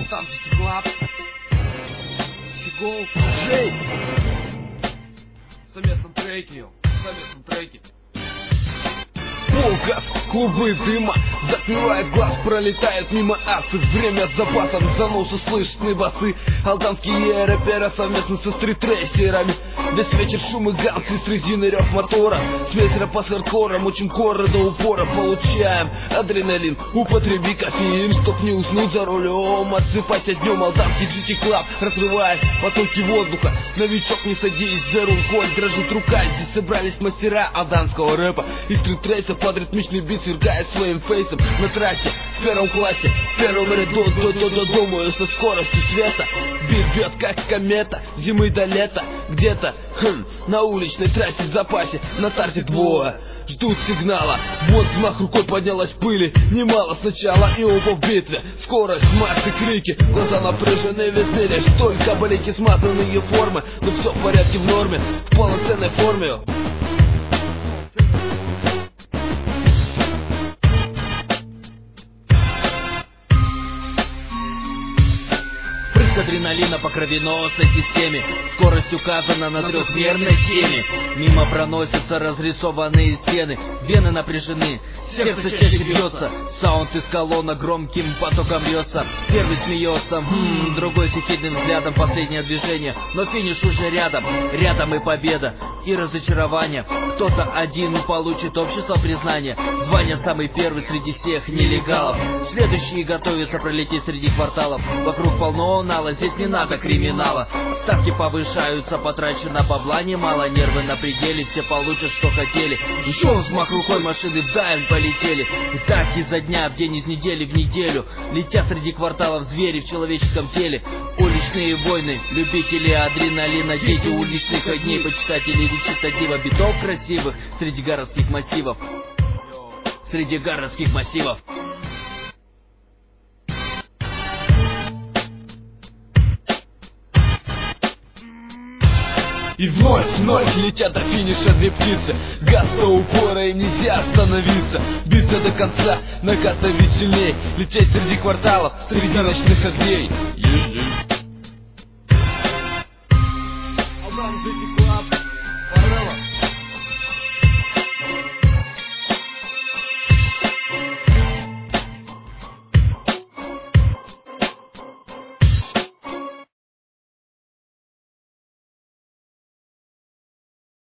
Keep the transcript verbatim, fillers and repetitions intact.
Алтан City Club, Сигол, Джей. В совместном треке, в совместном треке. Полгаз, клубы дыма, закрывает глаз, пролетает мимо асы. Время с запасом, заносы слышны басы. Алданские рэперы совместно со стритрейсерами. Весь вечер шум и гам, свист резины, рев мотора. Смесь рэпа с хардкором, учим коры до упора. Получаем адреналин, употреби кофеин, чтоб не уснуть за рулем. Отсыпайся днем, Алданский джи ти Club разрывает потоки воздуха. Новичок, не садись за руль, коль дрожит рука. Здесь собрались мастера алданского рэпа и стритрейса. Под ритмичный бит свергает своим фейсом на трассе в первом классе, в первом ряду. Думаю, со скоростью света бит бьет как комета, зимы до лета. Где-то хм, на уличной трассе в запасе, на старте двое ждут сигнала. Вот взмах рукой, поднялась пыли немало сначала, и оба в битве. Скорость, марш и крики, глаза напряжены, видны лишь только блики, смазанные формы. Но все в порядке, в норме, в полноценной форме. Адреналина по кровеносной системе, скорость указана на трехмерной схеме. Мимо проносятся разрисованные стены, вены напряжены, сердце чаще бьется. Саунд из колонна громким потоком льется. Первый смеется, хм, другой с ехидным взглядом. Последнее движение, но финиш уже рядом. Рядом и победа, и разочарование. Кто-то один получит общество признания, звание самый первый среди всех нелегалов. Следующие готовятся пролететь среди кварталов. Вокруг полно нала, здесь не надо криминала. Ставки повышаются, потрачено бабла немало. Нервы на пределе, все получат, что хотели. Еще взмах рукой, машины вдаль полетели. И так изо дня в день, из недели в неделю, летя среди кварталов звери в человеческом теле. Уличные войны, любители адреналина, дети уличных огней, почитатели речитатива, битов красивых среди городских массивов. Среди городских массивов. И вновь, вновь летят до финиша две птицы. Газ до упора, им нельзя остановиться. Биться до конца, наказ давить сильней. Лететь среди кварталов, среди ночных огней.